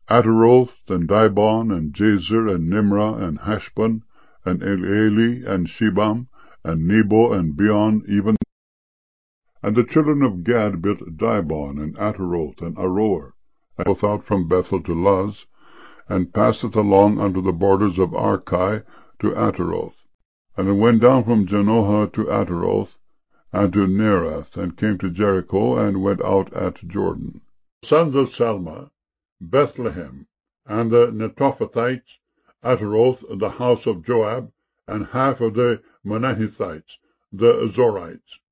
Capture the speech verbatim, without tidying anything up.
Ataroth, and Dibon, and Jazer, and Nimrah, and Heshbon, and Elealeh, and Shebam, and Nebo, and Beon, even. And the children of Gad built Dibon, and Ataroth, and Aroer, and both out from Bethel to Luz, and passeth along unto the borders of Archi to Ataroth. And it went down from Janohah to Ataroth, and to Nearath, and came to Jericho, and went out at Jordan. Sons of Salma, Bethlehem, and the Netophathites, Ataroth, the house of Joab, and half of the Manahithites, the Zorites.